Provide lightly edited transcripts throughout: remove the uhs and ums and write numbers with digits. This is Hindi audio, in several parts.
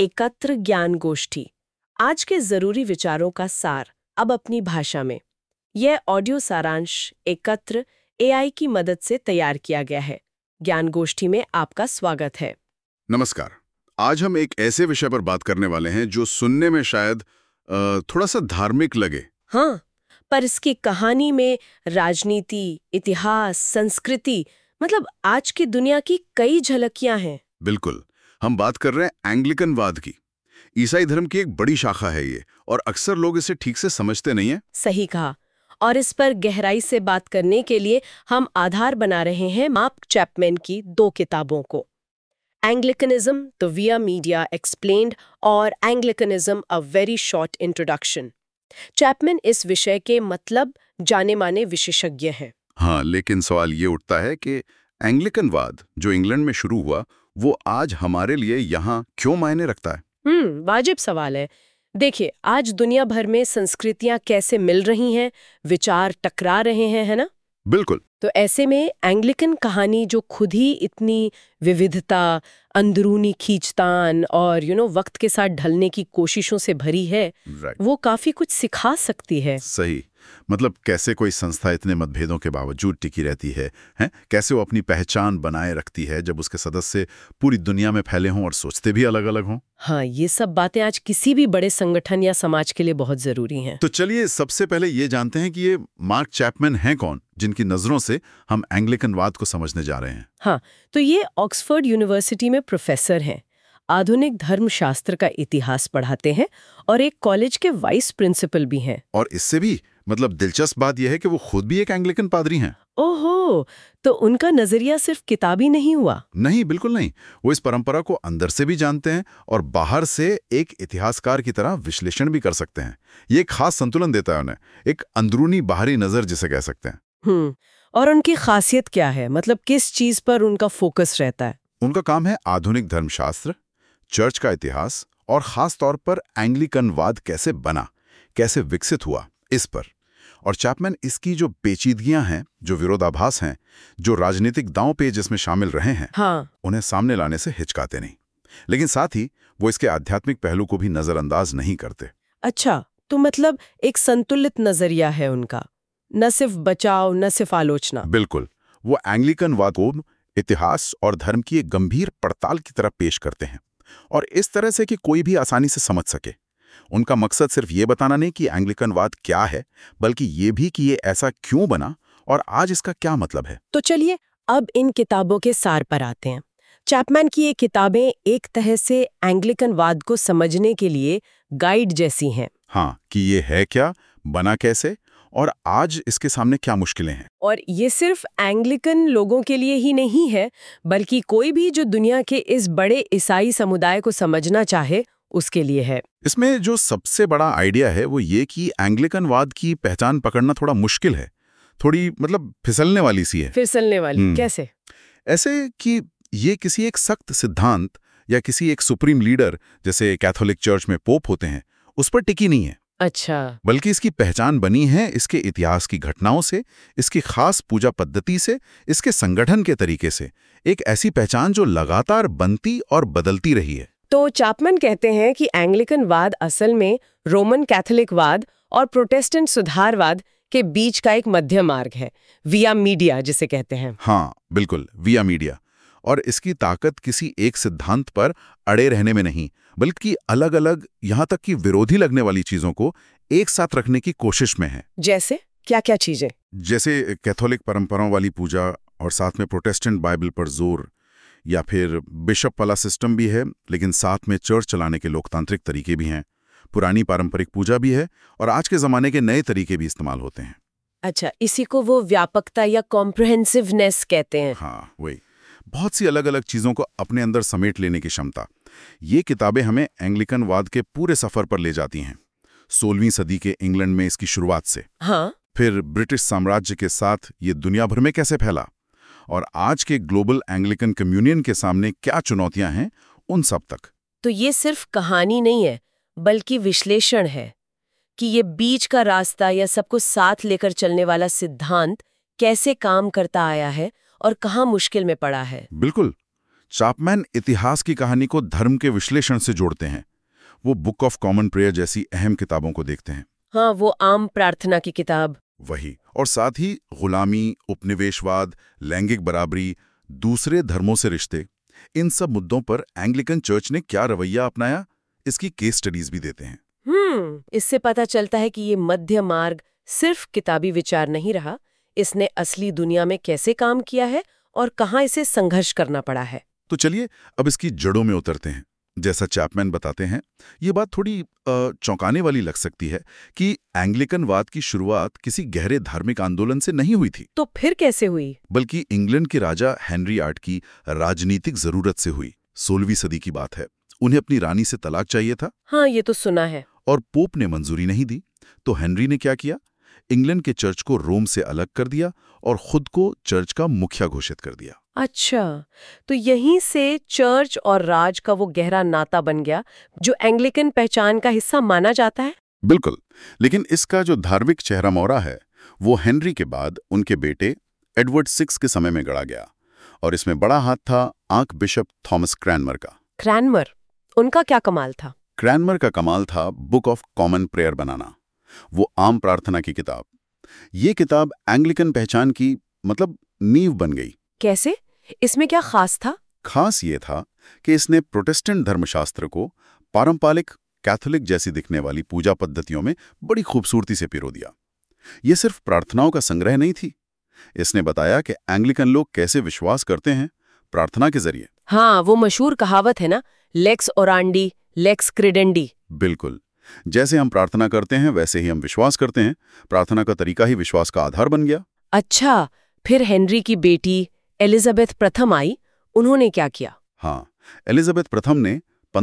एकत्र ज्ञान गोष्ठी, आज के जरूरी विचारों का सार अब अपनी भाषा में। यह ऑडियो सारांश एकत्र एआई की मदद से तैयार किया गया है। ज्ञान गोष्ठी में आपका स्वागत है। नमस्कार। आज हम एक ऐसे विषय पर बात करने वाले हैं जो सुनने में शायद थोड़ा सा धार्मिक लगे। हाँ, पर इसकी कहानी में राजनीति, इतिहास, संस्कृति, मतलब आज की दुनिया की कई झलकियां हैं। बिल्कुल, हम बात कर रहे हैं एंग्लिकनवाद की। ईसाई धर्म की एक बड़ी शाखा है ये, और अक्सर लोग इसे ठीक से समझते नहीं हैं। सही कहा। और इस पर गहराई से बात करने के लिए हम आधार बना रहे हैं मार्क चैपमैन की 2 किताबों को, Anglicanism the via media explained और Anglicanism a very short introduction. Chapman इस विषय के मतलब जाने माने विशेषज्ञ हैं। हाँ, लेकिन सवाल ये उठता है कि एंग्लिकनवाद जो इंग्लैंड में शुरू हुआ, वो आज हमारे लिए यहाँ क्यों मायने रखता है? वाजिब सवाल है। देखिए, आज दुनिया भर में संस्कृतियां कैसे मिल रही हैं, विचार टकरा रहे हैं, है ना? बिल्कुल। तो ऐसे में एंग्लिकन कहानी जो खुद ही इतनी विविधता, अंदरूनी खींचतान और वक्त के साथ ढलने की कोशिशों से भरी है, वो काफी कुछ सिखा सकती है। सही। मतलब कैसे कोई संस्था इतने मतभेदों के बावजूद टिकी रहती है, हैं? कैसे वो अपनी पहचान बनाए रखती है जब उसके सदस्य पूरी दुनिया में फैले हों और सोचते भी अलग अलग हों। हाँ, ये सब बातें आज किसी भी बड़े संगठन या समाज के लिए बहुत जरूरी हैं। तो चलिए सबसे पहले ये जानते हैं कि ये मार्क चैपमैन हैं कौन, जिनकी नजरों से हम एंग्लिकनवाद को समझने जा रहे हैं। हाँ, तो ये ऑक्सफोर्ड यूनिवर्सिटी में प्रोफेसर हैं, आधुनिक धर्मशास्त्र का इतिहास पढ़ाते हैं और एक कॉलेज के वाइस प्रिंसिपल भी हैं। और इससे भी दिलचस्प बात यह है कि वो खुद भी एक एंग्लिकन पादरी हैं। ओहो, तो उनका नजरिया सिर्फ किताबी नहीं हुआ? नहीं, बिल्कुल नहीं। वो इस परंपरा को अंदर से भी जानते हैं और बाहर से एक इतिहासकार की तरह विश्लेषण भी कर सकते हैं। ये एक खास संतुलन देता है उन्हें, एक अंदरूनी बाहरी नजर जिसे कह सकते हैं। और उनकी खासियत क्या है? मतलब किस चीज पर उनका फोकस रहता है? उनका काम है आधुनिक धर्मशास्त्र, चर्च का इतिहास और खास तौर पर एंग्लिकनवाद कैसे बना, कैसे विकसित हुआ, इस पर। और चैपमैन इसकी जो पेचीदगियां हैं, जो विरोधाभास हैं, जो राजनीतिक दांव पेच इसमें शामिल रहे हैं, उन्हें सामने लाने से हिचकाते नहीं। लेकिन साथ ही वो इसके आध्यात्मिक पहलू को भी नजरअंदाज नहीं करते। अच्छा, तो मतलब एक संतुलित नजरिया है उनका, न सिर्फ बचाव, न सिर्फ आलोचना। बिल्कुल। वो एंग्लिकनवाद को इतिहास और धर्म की एक गंभीर पड़ताल की तरह पेश करते हैं, और इस तरह से कि कोई भी आसानी से समझ सके। उनका मकसद सिर्फ ये बताना नहीं कि एंग्लिकनवाद क्या है, बल्कि ये भी कि ये ऐसा क्यों बना और आज इसका क्या मतलब है। तो चलिए अब इन किताबों के सार पर आते हैं। चैपमैन की ये किताबें एक तरह से एंग्लिकनवाद को समझने के लिए गाइड जैसी हैं। हाँ, कि ये है क्या, बना कैसे, और आज इसके सामने क्या मुश्किलें हैं। और ये सिर्फ एंग्लिकन लोगों के लिए ही नहीं है, बल्कि कोई भी जो दुनिया के इस बड़े ईसाई समुदाय को समझना चाहे, उसके लिए है। इसमें जो सबसे बड़ा आइडिया है वो ये कि एंग्लिकनवाद की पहचान पकड़ना थोड़ा मुश्किल है, थोड़ी फिसलने वाली सी है। फिसलने वाली कैसे? ऐसे कि ये किसी एक सख्त सिद्धांत या किसी एक सुप्रीम लीडर, जैसे कैथोलिक चर्च में पोप होते हैं, उस पर टिकी नहीं है। अच्छा। बल्कि इसकी पहचान बनी है इसके इतिहास की घटनाओं से, इसकी खास पूजा पद्धति से, इसके संगठन के तरीके से। एक ऐसी पहचान जो लगातार बनती और बदलती रही है। तो चैपमैन कहते हैं कि एंग्लिकनवाद असल में रोमन कैथोलिकवाद और प्रोटेस्टेंट सुधारवाद के बीच का एक मध्य मार्ग है, विया मीडिया जिसे कहते हैं। हाँ, बिल्कुल, विया मीडिया। और इसकी ताकत किसी एक सिद्धांत पर अड़े रहने में नहीं, बल्कि अलग अलग, यहाँ तक कि विरोधी लगने वाली चीजों को एक साथ रखने की कोशिश में है। जैसे क्या-क्या चीजें? जैसे कैथोलिक परंपराओं वाली पूजा और साथ में प्रोटेस्टेंट बाइबल पर जोर, या फिर बिशप वाला सिस्टम भी है, लेकिन साथ में चर्च चलाने के लोकतांत्रिक तरीके भी हैं। पुरानी पारंपरिक पूजा भी है और आज के जमाने के नए तरीके भी इस्तेमाल होते हैं। अच्छा, इसी को वो व्यापकता या कॉम्प्रिहेंसिवनेस कहते हैं। हाँ, वही। बहुत सी अलग अलग चीजों को अपने अंदर समेट लेने की क्षमता। ये किताबें हमें एंग्लिकनवाद के पूरे सफर पर ले जाती हैं, 16वीं सदी के इंग्लैंड में इसकी शुरुआत से, हाँ, फिर ब्रिटिश साम्राज्य के साथ ये दुनिया भर में कैसे फैला, और आज के ग्लोबल एंग्लिकन कम्युनियन के सामने क्या चुनौतियां हैं, उन सब तक। तो ये सिर्फ कहानी नहीं है, बल्कि विश्लेषण है कि ये बीच का रास्ता या सबको साथ लेकर चलने वाला सिद्धांत कैसे काम करता आया है और कहाँ मुश्किल में पड़ा है। बिल्कुल। चैपमैन इतिहास की कहानी को धर्म के विश्लेषण से जोड़ते हैं। वो बुक ऑफ कॉमन प्रेयर जैसी अहम किताबों को देखते हैं। हाँ, वो आम प्रार्थना की किताब। वही, और साथ ही गुलामी, उपनिवेशवाद, लैंगिक बराबरी, दूसरे धर्मों से रिश्ते, इन सब मुद्दों पर एंग्लिकन चर्च ने क्या रवैया अपनाया, इसकी केस स्टडीज भी देते हैं। इससे पता चलता है कि ये मध्य मार्ग सिर्फ किताबी विचार नहीं रहा, इसने असली दुनिया में कैसे काम किया है और कहाँ इसे संघर्ष करना पड़ा है। तो चलिए अब इसकी जड़ों में उतरते हैं। जैसा चैपमैन बताते हैं, ये बात थोड़ी चौंकाने वाली लग सकती है कि एंग्लिकनवाद की शुरुआत किसी गहरे धार्मिक आंदोलन से नहीं हुई थी। तो फिर कैसे हुई? बल्कि इंग्लैंड के राजा हेनरी VIII की राजनीतिक जरूरत से हुई। 16वीं सदी की बात है। उन्हें अपनी रानी से तलाक चाहिए था। हाँ, ये तो सुना है। और पोप ने मंजूरी नहीं दी। तो हेनरी ने क्या किया? इंग्लैंड के चर्च को रोम से अलग कर दिया और खुद को चर्च का मुखिया घोषित कर दिया। अच्छा, तो यहीं से चर्च और राज का वो गहरा नाता बन गया जो एंग्लिकन पहचान का हिस्सा माना जाता है। बिल्कुल, लेकिन इसका जो धार्मिक चेहरा मोहरा है वो हेनरी के बाद उनके बेटे एडवर्ड VI के समय में गढ़ा गया। और इसमें बड़ा हाथ था आर्क बिशप थॉमस क्रैनमर का। क्रैनमर, उनका क्या कमाल था? क्रैनमर का कमाल था बुक ऑफ कॉमन प्रेयर बनाना, वो आम प्रार्थना की किताब। ये किताब एंग्लिकन पहचान की नींव बन गई। कैसे? इसमें क्या खास था? खास ये था कि इसने प्रोटेस्टेंट धर्मशास्त्र को पारंपरिक कैथोलिक जैसी दिखने वाली पूजा पद्धतियों में बड़ी खूबसूरती से पिरो दिया। ये सिर्फ प्रार्थनाओं का संग्रह नहीं थी, इसने बताया कि एंग्लिकन लोग कैसे विश्वास करते हैं प्रार्थना के जरिए। हाँ, वो मशहूर कहावत है ना, लेक्स ओरांडी लेक्स क्रेडेंडी। बिल्कुल, जैसे हम प्रार्थना करते हैं वैसे ही हम विश्वास करते हैं। प्रार्थना का तरीका ही विश्वास का आधार बन गया। अच्छा, फिर हेनरी की बेटी एलिजाबेथ प्रथम आई, उन्होंने क्या किया? हाँ, एलिजाबेथ प्रथम ने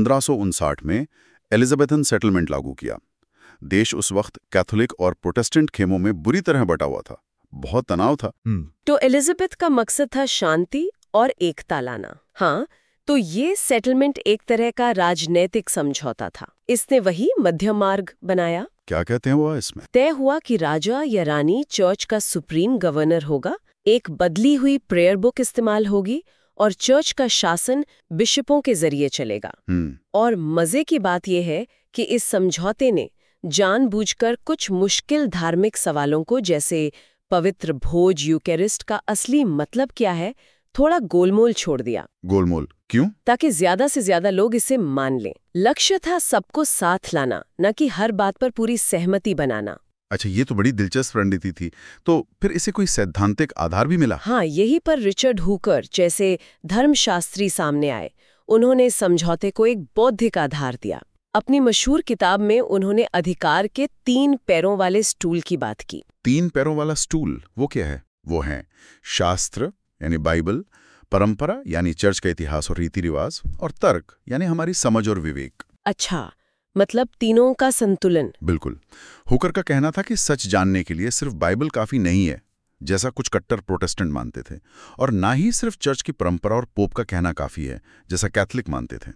1559 में एलिजाबेथन सेटलमेंट लागू किया। देश उस वक्त कैथोलिक और प्रोटेस्टेंट खेमों में बुरी तरह बटा हुआ था, बहुत तनाव था। तो एलिजाबेथ का मकसद था शांति और एकता लाना। हाँ, तो ये सेटलमेंट एक तरह का राजनैतिक समझौता था। इसने वही मध्य मार्ग बनाया। क्या कहते हैं वो इसमें? तय हुआ कि राजा या रानी चर्च का सुप्रीम गवर्नर होगा, एक बदली हुई प्रेयर बुक इस्तेमाल होगी और चर्च का शासन बिशपों के जरिए चलेगा। और मजे की बात यह है कि इस समझौते ने जानबूझकर कुछ मुश्किल धार्मिक सवालों को, जैसे पवित्र भोज यूकेरिस्ट का असली मतलब क्या है, थोड़ा गोलमोल छोड़ दिया। गोलमोल क्यों? ताकि ज्यादा से ज्यादा लोग इसे मान लें। लक्ष्य था सबको साथ लाना, न कि हर बात पर पूरी सहमति बनाना। अच्छा, ये तो बड़ी दिलचस्प रणनीति थी। तो फिर इसे कोई सैद्धांतिक आधार भी मिला? हाँ, यही पर रिचर्ड हुकर जैसे धर्मशास्त्री सामने आए। उन्होंने समझौते को एक बौद्धिक आधार दिया। अपनी मशहूर किताब में उन्होंने अधिकार के 3 पैरों वाले स्टूल की बात की। 3 पैरों वाला स्टूल वो क्या है? वो है शास्त्र यानी बाइबल, परंपरा यानी चर्च का इतिहास और रीति रिवाज, और तर्क यानी हमारी समझ और विवेक। अच्छा, मतलब तीनों का संतुलन। बिल्कुल। हुकर का कहना था कि सच जानने के लिए सिर्फ बाइबल काफी नहीं है, जैसा कुछ कट्टर प्रोटेस्टेंट मानते थे, और ना ही सिर्फ चर्च की परंपरा और पोप का कहना काफी है, जैसा कैथोलिक मानते थे।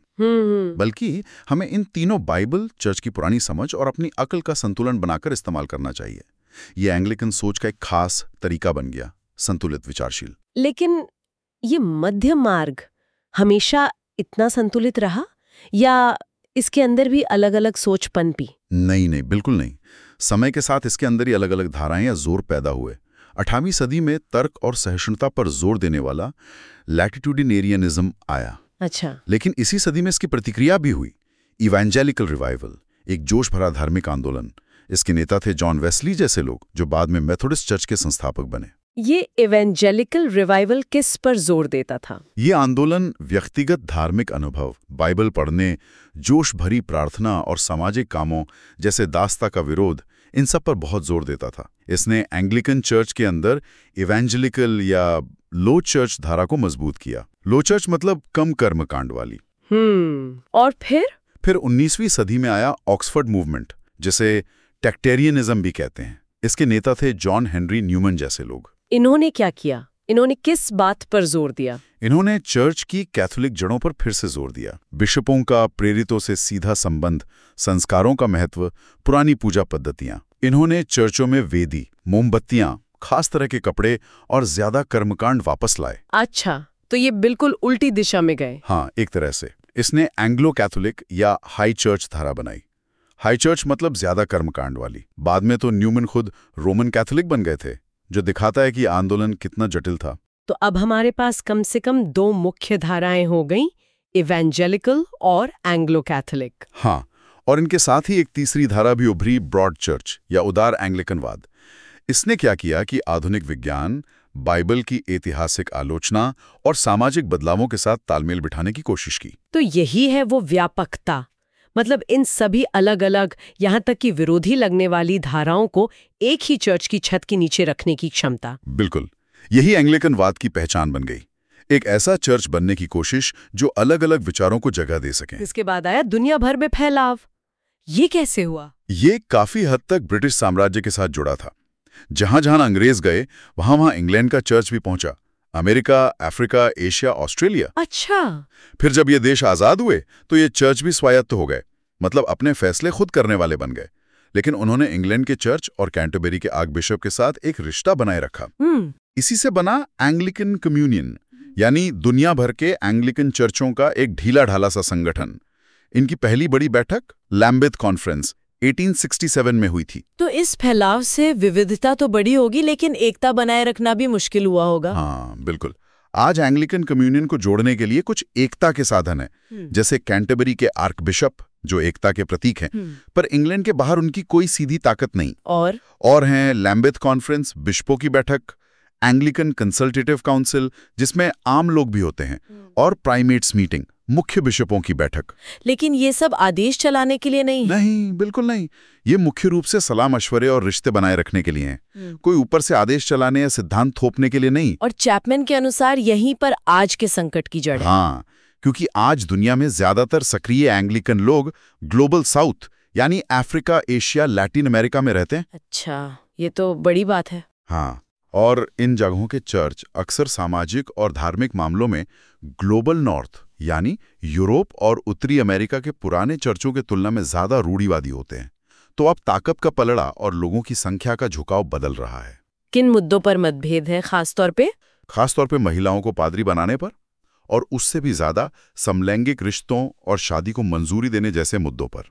बल्कि हमें इन तीनों बाइबल, चर्च की पुरानी समझ और अपनी अक्ल का संतुलन बनाकर इस्तेमाल करना चाहिए। यह एंग्लिकन सोच का एक खास तरीका बन गया, संतुलित विचारशील। लेकिन ये मध्य मार्ग हमेशा इतना संतुलित रहा या इसके अंदर भी अलग अलग सोच पनपी? नहीं, बिल्कुल नहीं। समय के साथ इसके अंदर ही अलग अलग धाराएं या जोर पैदा हुए। 18वीं सदी में तर्क और सहिष्णुता पर जोर देने वाला लैटिट्यूडिनेरियनिज्म आया। अच्छा। लेकिन इसी सदी में इसकी प्रतिक्रिया भी हुई, इवेंजेलिकल रिवाइवल, एक जोश भरा धार्मिक आंदोलन। इसके नेता थे जॉन वेस्ली जैसे लोग, जो बाद में मेथोडिस्ट चर्च के संस्थापक बने। ये इवेंजेलिकल रिवाइवल किस पर जोर देता था? ये आंदोलन व्यक्तिगत धार्मिक अनुभव, बाइबल पढ़ने, जोश भरी प्रार्थना और सामाजिक कामों जैसे दास्ता का विरोध, इन सब पर बहुत जोर देता था। इसने एंग्लिकन चर्च के अंदर इवेंजेलिकल या लो चर्च धारा को मजबूत किया। लो चर्च मतलब कम कर्मकांड वाली। और फिर 19वीं सदी में आया ऑक्सफोर्ड मूवमेंट, जिसे टेक्टेरियनिज्म भी कहते हैं। इसके नेता थे जॉन हेनरी न्यूमन जैसे लोग। इन्होंने क्या किया? इन्होंने किस बात पर जोर दिया? इन्होंने चर्च की कैथोलिक जड़ों पर फिर से जोर दिया। बिशपों का प्रेरितों से सीधा संबंध, संस्कारों का महत्व, पुरानी पूजा पद्धतियां। इन्होंने चर्चों में वेदी, मोमबत्तियां, खास तरह के कपड़े और ज्यादा कर्मकांड वापस लाए। अच्छा, तो ये बिल्कुल उल्टी दिशा में गए। हाँ, एक तरह से इसने एंग्लो कैथोलिक या हाई चर्च धारा बनाई। हाई चर्च मतलब ज्यादा कर्मकांड वाली। बाद में तो न्यूमन खुद रोमन कैथोलिक बन गए थे, जो दिखाता है कि आंदोलन कितना जटिल था। तो अब हमारे पास कम से कम 2 मुख्य धाराएं हो गईं, इवेंजेलिकल और एंग्लो कैथोलिक। हाँ, और इनके साथ ही एक तीसरी धारा भी उभरी, ब्रॉड चर्च या उदार एंग्लिकनवाद। इसने क्या किया कि आधुनिक विज्ञान, बाइबल की ऐतिहासिक आलोचना और सामाजिक बदलावों के साथ तालमेल बिठाने की कोशिश की। तो यही है वो व्यापकता, मतलब इन सभी अलग अलग, यहाँ तक कि विरोधी लगने वाली धाराओं को एक ही चर्च की छत के नीचे रखने की क्षमता। बिल्कुल, यही एंग्लिकनवाद की पहचान बन गई। एक ऐसा चर्च बनने की कोशिश जो अलग अलग विचारों को जगह दे सके। इसके बाद आया दुनिया भर में फैलाव। ये कैसे हुआ? ये काफी हद तक ब्रिटिश साम्राज्य के साथ जुड़ा था। जहां जहां अंग्रेज गए, वहां वहां इंग्लैंड का चर्च भी पहुंचा। America, Africa, Asia, Australia. अच्छा। फिर जब ये देश आजाद हुए तो ये चर्च भी स्वायत्त हो गए, मतलब अपने फैसले खुद करने वाले बन गए। लेकिन उन्होंने इंग्लैंड के चर्च और कैंटरबरी के आर्कबिशप के साथ एक रिश्ता बनाए रखा। इसी से बना एंग्लिकन कम्युनियन, यानी दुनिया भर के एंग्लिकन चर्चों का एक ढीला ढाला सा संगठन। इनकी पहली बड़ी बैठक लैम्बेथ कॉन्फ्रेंस 1867 में हुई थी। तो इस फैलाव से विविधता तो बड़ी होगी, लेकिन एकता बनाए रखना भी मुश्किल हुआ होगा। हाँ, बिल्कुल। आज एंग्लिकन कम्युनियन को जोड़ने के लिए कुछ एकता के साधन है, जैसे कैंटरबरी के आर्कबिशप जो एकता के प्रतीक हैं, पर इंग्लैंड के बाहर उनकी कोई सीधी ताकत नहीं। और हैं लैम्बेथ कॉन्फ्रेंस, बिशपों की बैठक, एंग्लिकन कंसल्टेटिव काउंसिल जिसमें आम लोग भी होते हैं, और प्राइमेट्स मीटिंग, मुख्य बिशपों की बैठक। लेकिन ये सब आदेश चलाने के लिए नहीं? नहीं, बिल्कुल नहीं। ये मुख्य रूप से सलाह मशवरे और रिश्ते बनाए रखने के लिए हैं। कोई ऊपर से आदेश चलाने या सिद्धांत थोपने के लिए नहीं। और चैपमैन के अनुसार यहीं पर आज के संकट की जड़ है। हाँ, क्योंकि आज दुनिया में ज्यादातर सक्रिय एंग्लिकन लोग ग्लोबल साउथ यानी अफ्रीका, एशिया, लैटिन अमेरिका में रहते हैं। अच्छा, ये तो बड़ी बात है। हाँ, और इन जगहों के चर्च अक्सर सामाजिक और धार्मिक मामलों में ग्लोबल नॉर्थ यानी यूरोप और उत्तरी अमेरिका के पुराने चर्चों के तुलना में ज्यादा रूढ़िवादी होते हैं। तो अब ताकत का पलड़ा और लोगों की संख्या का झुकाव बदल रहा है। किन मुद्दों पर मतभेद है खासतौर पे? खासतौर पे महिलाओं को पादरी बनाने पर, और उससे भी ज्यादा समलैंगिक रिश्तों और शादी को मंजूरी देने जैसे मुद्दों पर।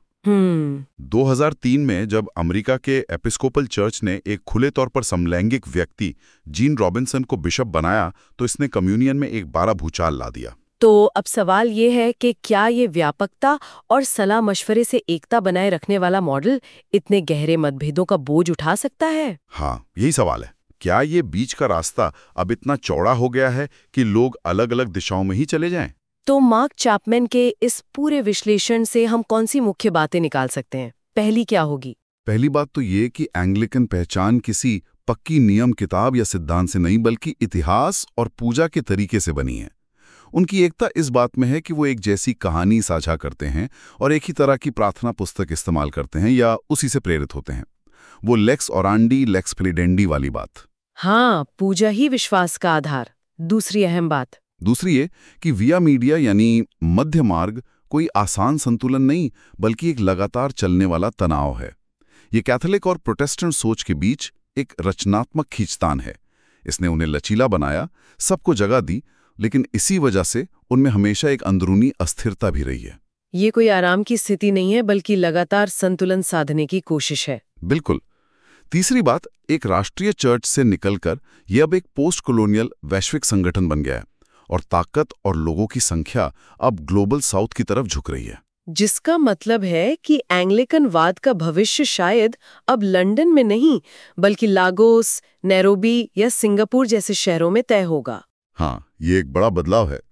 2003 में जब अमेरिका के एपिस्कोपल चर्च ने एक खुले तौर पर समलैंगिक व्यक्ति जीन रॉबिन्सन को बिशप बनाया, तो इसने कम्युनियन में एक बड़ा भूचाल ला दिया। तो अब सवाल ये है कि क्या ये व्यापकता और सलाह मशवरे से एकता बनाए रखने वाला मॉडल इतने गहरे मतभेदों का बोझ उठा सकता है? हाँ, यही सवाल है। क्या ये बीच का रास्ता अब इतना चौड़ा हो गया है कि लोग अलग अलग दिशाओं में ही चले जाएं? तो मार्क चैपमैन के इस पूरे विश्लेषण से हम कौन सी मुख्य बातें निकाल सकते हैं? पहली क्या होगी? पहली बात तो ये कि एंग्लिकन पहचान किसी पक्की नियम किताब या सिद्धांत से नहीं, बल्कि इतिहास और पूजा के तरीके से बनी है। उनकी एकता इस बात में है कि वो एक जैसी कहानी साझा करते हैं और एक ही तरह की प्रार्थना पुस्तक इस्तेमाल करते हैं या उसी से प्रेरित होते हैं। वो लेक्स ओरांडी लेक्स फिलिडेंडी वाली बात। हाँ, पूजा ही विश्वास का आधार। दूसरी अहम बात? दूसरी ये कि विया मीडिया यानी मध्य मार्ग कोई आसान संतुलन नहीं, बल्कि एक लगातार चलने वाला तनाव है। ये कैथोलिक और प्रोटेस्टेंट सोच के बीच एक रचनात्मक खींचतान है। इसने उन्हें लचीला बनाया, सबको जगह दी, लेकिन इसी वजह से उनमें हमेशा एक अंदरूनी अस्थिरता भी रही है। ये कोई आराम की स्थिति नहीं है, बल्कि लगातार संतुलन साधने की कोशिश है। बिल्कुल। तीसरी बात, एक राष्ट्रीय चर्च से निकलकर यह अब एक पोस्ट कॉलोनियल वैश्विक संगठन बन गया है, और ताकत और लोगों की संख्या अब ग्लोबल साउथ की तरफ झुक रही है। जिसका मतलब है कि एंग्लिकनवाद का भविष्य शायद अब लंदन में नहीं, बल्कि लागोस, नैरोबी या सिंगापुर जैसे शहरों में तय होगा। हाँ, ये एक बड़ा बदलाव है।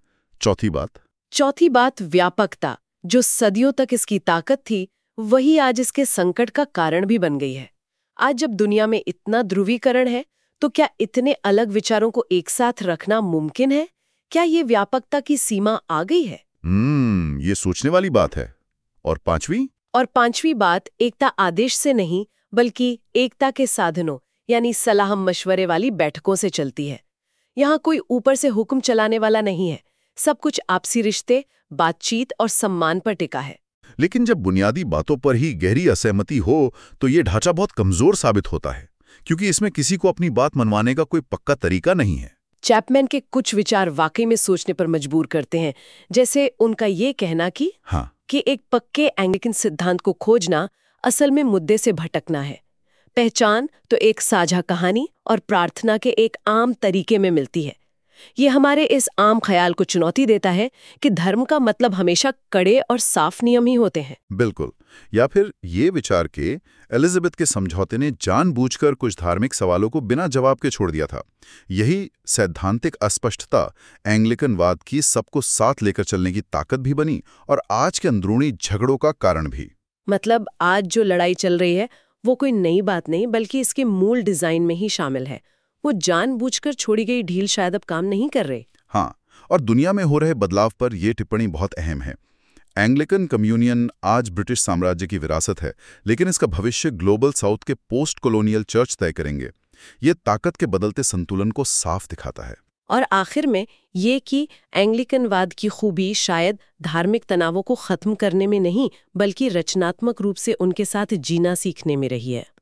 चौथी बात व्यापकता। जो सदियों तक इसकी ताकत थी, वही आज इसके संकट का कारण भी बन गई है। आज जब दुनिया में इतना ध्रुवीकरण है, तो क्या इतने अलग विचारों को एक साथ रखना मुमकिन है? क्या ये व्यापकता की सीमा आ गई है? ये सोचने वाली बात है। और पांचवी बात एकता आदेश से नहीं, बल्कि एकता के साधनों यानी सलाह मशवरे वाली बैठकों से चलती है। यहाँ कोई ऊपर से हुक्म चलाने वाला नहीं है। सब कुछ आपसी रिश्ते, बातचीत और सम्मान पर टिका है। लेकिन जब बुनियादी बातों पर ही गहरी असहमति हो, तो ये ढांचा बहुत कमजोर साबित होता है, क्योंकि इसमें किसी को अपनी बात मनवाने का कोई पक्का तरीका नहीं है। चैपमैन के कुछ विचार वाकई में सोचने पर मजबूर करते हैं, जैसे उनका ये कहना कि एक पक्के एंग्लिकन सिद्धांत को खोजना असल में मुद्दे से भटकना है। पहचान तो एक साझा कहानी और प्रार्थना के एक आम तरीके में मिलती है। ये हमारे इस आम ख्याल को चुनौती देता है कि धर्म का मतलब हमेशा कड़े और साफ नियम ही होते हैं। बिल्कुल। या फिर ये विचार के एलिजाबेथ के समझौते ने जानबूझकर कुछ धार्मिक सवालों को बिना जवाब के छोड़ दिया था। यही सैद्धांतिक अस्पष्टता एंग्लिकनवाद की सबको साथ लेकर चलने की ताकत भी बनी और आज के अंदरूनी झगड़ों का कारण भी। मतलब आज जो लड़ाई चल रही है वो कोई नई बात नहीं, बल्कि इसके मूल डिजाइन में ही शामिल है। वो जानबूझकर छोड़ी गई ढील शायद अब काम नहीं कर रहे। हाँ, और दुनिया में हो रहे बदलाव पर यह टिप्पणी बहुत अहम है। एंग्लिकन कम्युनियन आज ब्रिटिश साम्राज्य की विरासत है, लेकिन इसका भविष्य ग्लोबल साउथ के पोस्ट कॉलोनियल चर्च तय करेंगे। ये ताकत के बदलते संतुलन को साफ दिखाता है। और आखिर में ये कि एंग्लिकनवाद की खूबी शायद धार्मिक तनावों को खत्म करने में नहीं, बल्कि रचनात्मक रूप से उनके साथ जीना सीखने में रही है।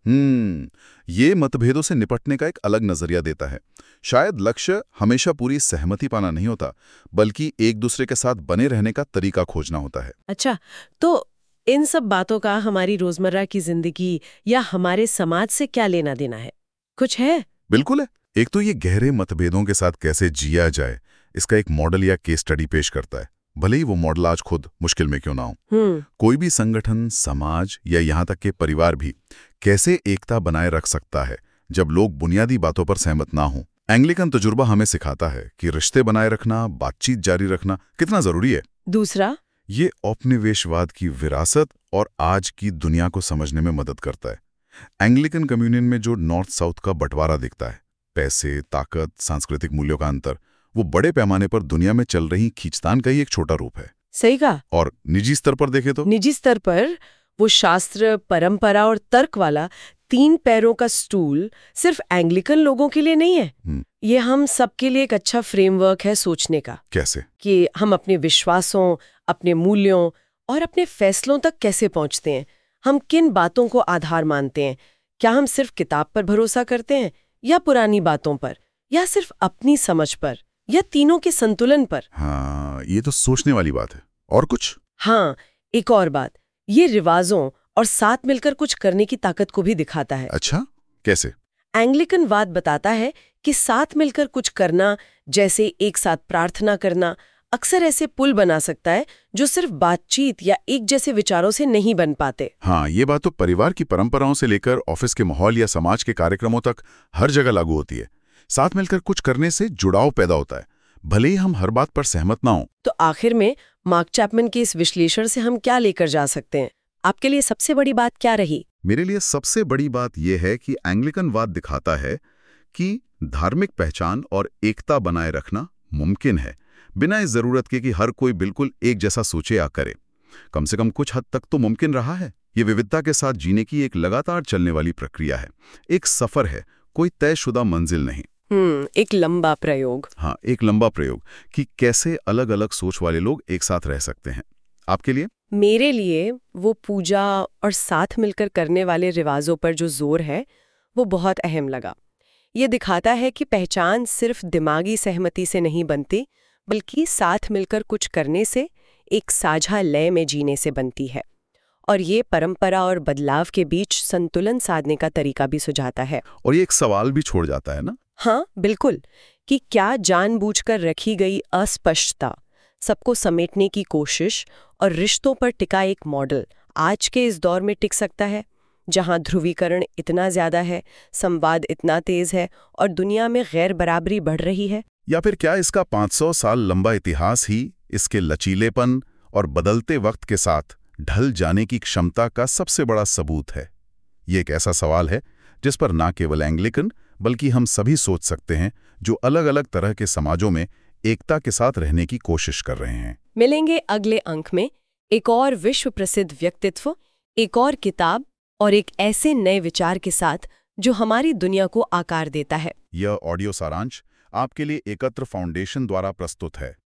ये मतभेदों से निपटने का एक अलग नजरिया देता है। शायद लक्ष्य हमेशा पूरी सहमति पाना नहीं होता, बल्कि एक दूसरे के साथ बने रहने का तरीका खोजना होता है। अच्छा, तो इन सब बातों का हमारी रोजमर्रा की जिंदगी या हमारे समाज से क्या लेना देना है? कुछ है? बिल्कुल है। एक तो ये गहरे मतभेदों के साथ कैसे जिया जाए, इसका एक मॉडल या केस स्टडी पेश करता है, भले ही वो मॉडल आज खुद मुश्किल में क्यों ना हो। कोई भी संगठन, समाज या यहाँ तक के परिवार भी कैसे एकता बनाए रख सकता है जब लोग बुनियादी बातों पर सहमत ना हों। एंग्लिकन तजुर्बा हमें सिखाता है कि रिश्ते बनाए रखना, बातचीत जारी रखना कितना जरूरी है। दूसरा, ये औपनिवेशवाद की विरासत और आज की दुनिया को समझने में मदद करता है। एंग्लिकन कम्युनियन में जो नॉर्थ साउथ का बंटवारा दिखता है, पैसे, ताकत, सांस्कृतिक मूल्यों का अंतर, वो बड़े पैमाने पर दुनिया में चल रही खींचतान का ही एक छोटा रूप है। सही कहा। और निजी स्तर पर देखें तो निजी स्तर पर वो शास्त्र, परंपरा और तर्क वाला 3 पैरों का स्टूल सिर्फ एंग्लिकन लोगों के लिए नहीं है। ये हम सबके लिए एक अच्छा फ्रेमवर्क है सोचने का। कैसे? कि हम अपने विश्वासों, अपने मूल्यों और अपने फैसलों तक कैसे पहुंचते हैं। हम किन बातों को आधार मानते हैं? क्या हम सिर्फ किताब पर भरोसा करते हैं, या पुरानी बातों पर, या सिर्फ अपनी समझ पर, या तीनों के संतुलन पर? हाँ, ये तो सोचने वाली बात है। और कुछ? हाँ, एक और बात, ये रिवाजों और साथ मिलकर कुछ करने की ताकत को भी दिखाता है। अच्छा, कैसे? एंग्लिकनवाद बताता है कि साथ मिलकर कुछ करना, जैसे एक साथ प्रार्थना करना, अक्सर ऐसे पुल बना सकता है जो सिर्फ बातचीत या एक जैसे विचारों से नहीं बन पाते। हाँ, ये बात तो परिवार की परंपराओं से लेकर ऑफिस के माहौल या समाज के कार्यक्रमों तक हर जगह लागू होती है। साथ मिलकर कुछ करने से जुड़ाव पैदा होता है, भले ही हम हर बात पर सहमत ना हों। तो आखिर में मार्क चैपमैन के इस विश्लेषण से हम क्या लेकर जा सकते हैं? आपके लिए सबसे बड़ी बात क्या रही? मेरे लिए सबसे बड़ी बात यह है कि एंग्लिकनवाद दिखाता है कि धार्मिक पहचान और एकता बनाए रखना मुमकिन है, बिना इस जरूरत के कि हर कोई बिल्कुल एक जैसा सोचे या करे। कम से कम कुछ हद तक तो मुमकिन रहा है। ये विविधता के साथ जीने की एक लगातार चलने वाली प्रक्रिया है, एक सफर है, कोई तयशुदा मंजिल नहीं। एक लंबा प्रयोग। हाँ, एक लंबा प्रयोग कि कैसे अलग अलग सोच वाले लोग एक साथ रह सकते हैं। आपके लिए? मेरे लिए वो पूजा और साथ मिलकर करने वाले रिवाजों पर जो जोर है वो बहुत अहम लगा। ये दिखाता है कि पहचान सिर्फ दिमागी सहमति से नहीं बनती, बल्कि साथ मिलकर कुछ करने से, एक साझा लय में जीने से बनती है। और ये परंपरा और बदलाव के बीच संतुलन साधने का तरीका भी सुझाता है। और ये एक सवाल भी छोड़ जाता है ना? हाँ, बिल्कुल, कि क्या जानबूझकर रखी गई अस्पष्टता, सबको समेटने की कोशिश और रिश्तों पर टिका एक मॉडल आज के इस दौर में टिक सकता है, जहां ध्रुवीकरण इतना ज्यादा है, संवाद इतना तेज है और दुनिया में गैर बराबरी बढ़ रही है? या फिर क्या इसका 500 साल लंबा इतिहास ही इसके लचीलेपन और बदलते वक्त के साथ ढल जाने की क्षमता का सबसे बड़ा सबूत है? ये एक ऐसा सवाल है जिस पर ना केवल एंग्लिकन बल्कि हम सभी सोच सकते हैं, जो अलग अलग तरह के समाजों में एकता के साथ रहने की कोशिश कर रहे हैं। मिलेंगे अगले अंक में एक और विश्व प्रसिद्ध व्यक्तित्व, एक और किताब और एक ऐसे नए विचार के साथ जो हमारी दुनिया को आकार देता है। यह ऑडियो सारांश आपके लिए एकत्र फाउंडेशन द्वारा प्रस्तुत है।